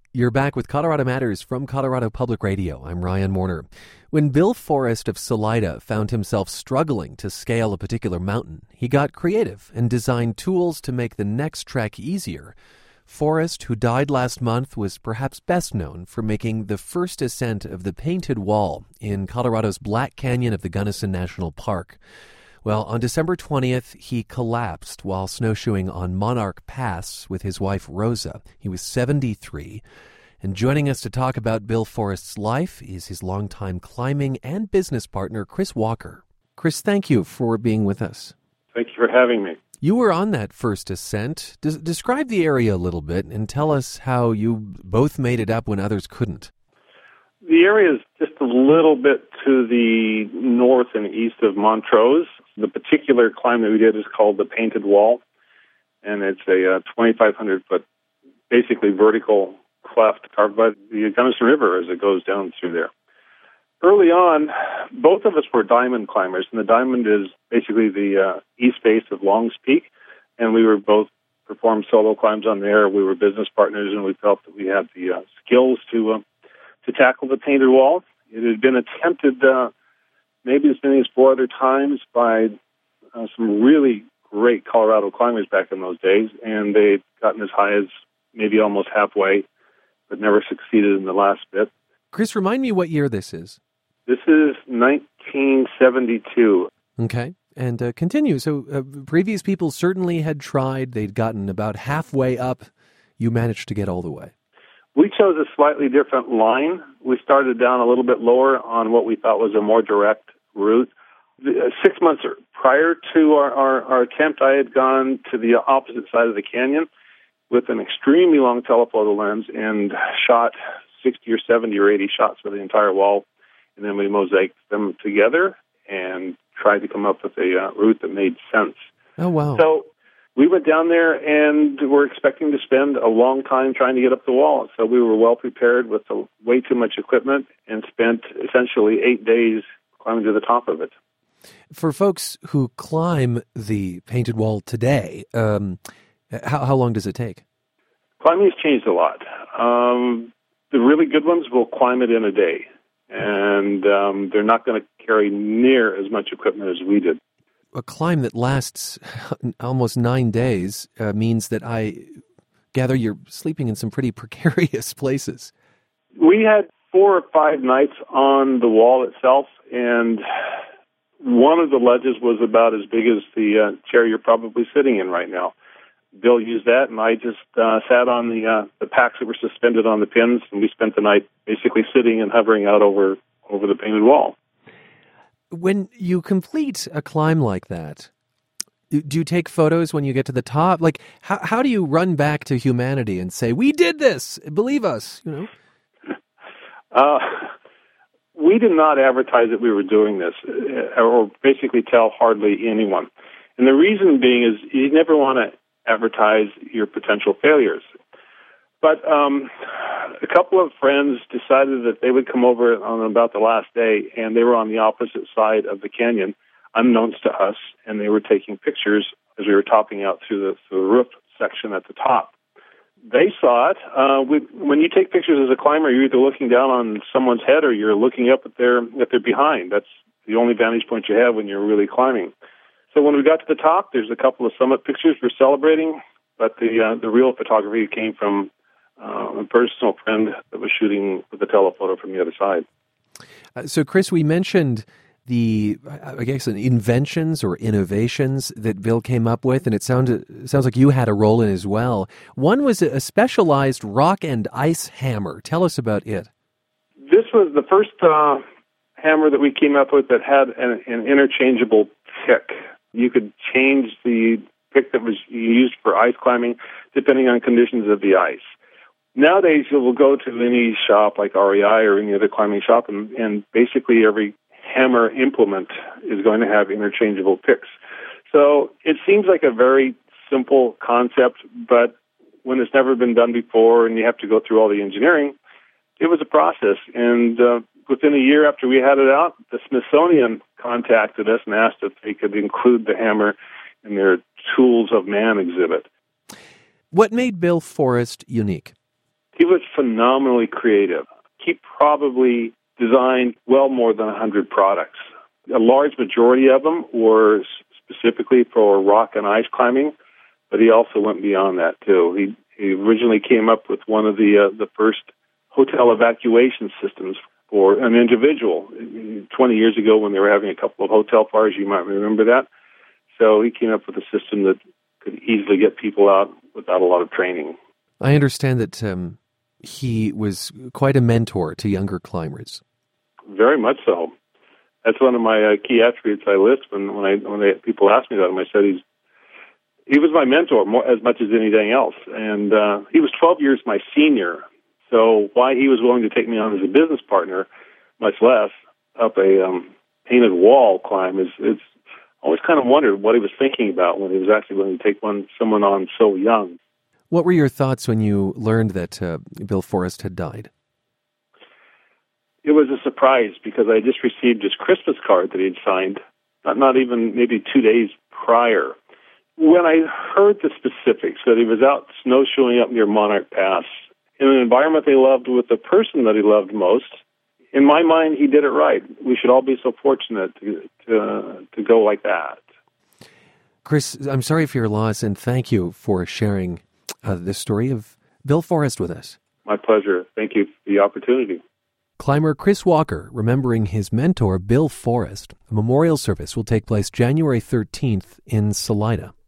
You're back with Colorado Matters from Colorado Public Radio. I'm Ryan Warner. When Bill Forrest of Salida found himself struggling to scale a particular mountain, he got creative and designed tools to make the next trek easier. Forrest, who died last month, was perhaps best known for making the first ascent of the Painted Wall in Colorado's Black Canyon of the Gunnison National Park. Well, on December 20th, he collapsed while snowshoeing on Monarch Pass with his wife, Rosa. He was 73. And joining us to talk about Bill Forrest's life is his longtime climbing and business partner, Chris Walker. Chris, thank you for being with us. Thank you for having me. You were on that first ascent. Describe the area a little bit and tell us how you both made it up when others couldn't. The area is just a little bit to the north and east of Montrose. The particular climb that we did is called the Painted Wall, and it's a 2,500-foot, basically vertical cleft carved by the Gunnison River as it goes down through there. Early on, both of us were diamond climbers, and the diamond is basically the east face of Longs Peak, and we were both performed solo climbs on there. We were business partners, and we felt that we had the skills to tackle the Painted Wall. It had been attempted maybe as many as 4 other times by some really great Colorado climbers back in those days, and they'd gotten as high as maybe almost halfway, but never succeeded in the last bit. Chris, remind me what year this is. This is 1972. Okay, and continue. So previous people certainly had tried. They'd gotten about halfway up. You managed to get all the way. We chose a slightly different line. We started down a little bit lower on what we thought was a more direct route. 6 months prior to our attempt, I had gone to the opposite side of the canyon with an extremely long telephoto lens and shot 60 or 70 or 80 shots for the entire wall. And then we mosaicked them together and tried to come up with a route that made sense. Oh, wow. So we went down there and were expecting to spend a long time trying to get up the wall. So we were well prepared with way too much equipment and spent essentially 8 days climbing to the top of it. For folks who climb the Painted Wall today, how long does it take? Climbing has changed a lot. The really good ones will climb it in a day, and they're not going to carry near as much equipment as we did. A climb that lasts almost 9 days means that I gather you're sleeping in some pretty precarious places. We had 4 or 5 nights on the wall itself, and one of the ledges was about as big as the chair you're probably sitting in right now. Bill used that, and I just sat on the packs that were suspended on the pins, and we spent the night basically sitting and hovering out over the Painted Wall. When you complete a climb like that, do you take photos when you get to the top? Like, how do you run back to humanity and say, we did this, believe us, you know? We did not advertise that we were doing this, or basically tell hardly anyone. And the reason being is you never want to advertise your potential failures. But a couple of friends decided that they would come over on about the last day, and they were on the opposite side of the canyon, unbeknownst to us, and they were taking pictures as we were topping out through the roof section at the top. They saw it. When you take pictures as a climber, you're either looking down on someone's head or you're looking up at their behind. That's the only vantage point you have when you're really climbing. So when we got to the top, there's a couple of summit pictures we're celebrating, but the real photography came from a personal friend that was shooting with a telephoto from the other side. So, Chris, we mentioned the inventions or innovations that Bill came up with, and it sounds like you had a role in as well. One was a specialized rock and ice hammer. Tell us about it. This was the first hammer that we came up with that had an interchangeable pick. You could change the pick that was used for ice climbing depending on conditions of the ice. Nowadays, you will go to any shop like REI or any other climbing shop, and basically every hammer implement is going to have interchangeable picks. So it seems like a very simple concept, but when it's never been done before and you have to go through all the engineering, it was a process. And within a year after we had it out, the Smithsonian contacted us and asked if they could include the hammer in their Tools of Man exhibit. What made Bill Forrest unique? He was phenomenally creative. He probably designed well more than 100 products. A large majority of them were specifically for rock and ice climbing, but he also went beyond that too. He originally came up with one of the first hotel evacuation systems for an individual. 20 years ago when they were having a couple of hotel fires, you might remember that. So he came up with a system that could easily get people out without a lot of training. I understand that he was quite a mentor to younger climbers. Very much so. That's one of my key attributes I list when people ask me about him. I said he was my mentor as much as anything else. And he was 12 years my senior. So why he was willing to take me on as a business partner, much less up a painted wall climb, it's always kind of wondered what he was thinking about when he was actually willing to take someone on so young. What were your thoughts when you learned that Bill Forrest had died? It was a surprise because I just received his Christmas card that he'd signed, not even maybe 2 days prior. When I heard the specifics that he was out snowshoeing up near Monarch Pass in an environment they loved with the person that he loved most, in my mind, he did it right. We should all be so fortunate to go like that. Chris, I'm sorry for your loss, and thank you for sharing the story of Bill Forrest with us. My pleasure. Thank you for the opportunity. Climber Chris Walker remembering his mentor, Bill Forrest. A memorial service will take place January 13th in Salida.